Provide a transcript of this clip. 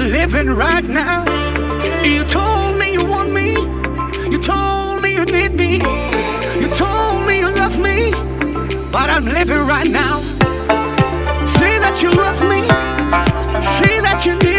living right now. You told me you want me. You told me you need me. You told me you love me. But I'm living right now. Say that you love me. Say that you need me.